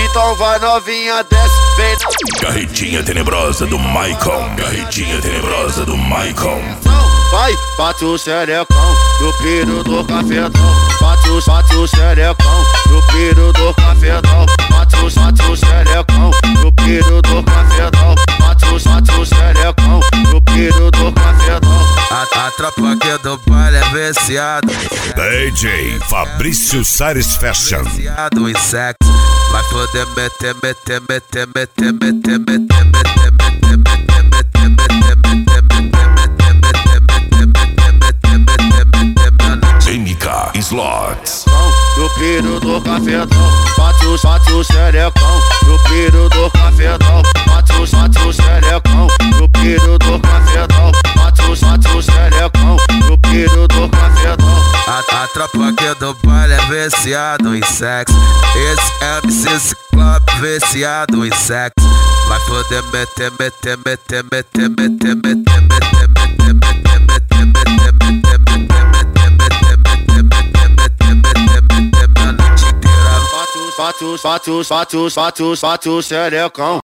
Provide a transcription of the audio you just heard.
Então vai novinha, desce, vem. Carretinha tenebrosa do Maicon. Carretinha tenebrosa do Maicon. Vai, bate o xerecão no piro do cafetão. Bate o xerecão no piro do cafetão. Bate o xerecão no piro do cafetão. Bate o xerecão no piro do cafetão. A tropa aqui do baile é viciado. DJ Fabrício Sares Fashion. Viciado em sexo. Vai poder meter, meter, meter, meter, meter, meter, meter, meter, meter, meter, meter, MK Slots. No piro do cafetão. Bate o xerecão no piro do cafetão. Bate o xerecão no piro do cafetão. Bate o xerecão no piro do cafetão. A tropa aqui do baile é viciado em sexo. Esse MC Ciclope viciado em sexo. Vai poder meter, meter, meter, meter, meter, meter, meter, meter, meter, meter, meter, meter, meter, Bate o xerecão.